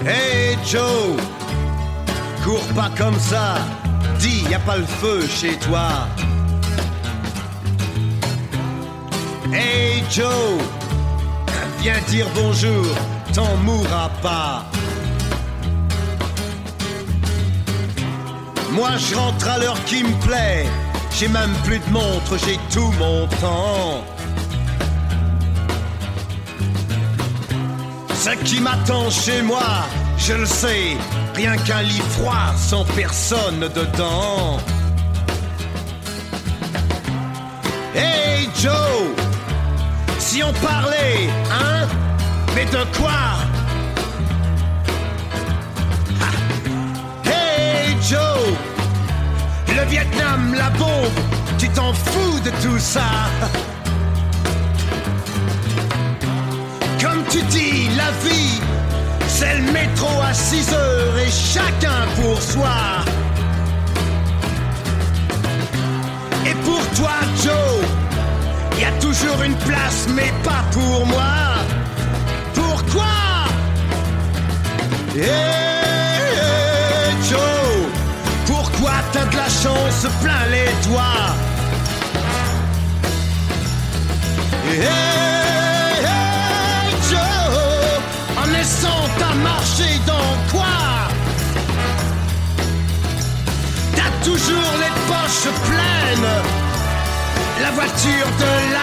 Hey Joe, cours pas comme ça. Dis, y a pas le feu chez toi. Hey Joe, viens dire bonjour, t'en mourras pas. Moi je rentre à l'heure qui me plaît. J'ai même plus de montre, j'ai tout mon temps. Ce qui m'attend chez moi, je le sais, rien qu'un lit froid sans personne dedans. Hey Joe, si on parlait, hein? Mais de quoi? Ha. Hey Joe, le Vietnam, la bombe, tu t'en fous de tout ça? Comme tu dis, la vie, c'est le métro à 6 heures et chacun pour soi. Et pour toi, Joe, y a toujours une place, mais pas pour moi. Pourquoi? Hey, Joe, pourquoi t'as de la chance plein les doigts? En naissant, t'as marché dans quoi? T'as toujours les poches pleines, la voiture de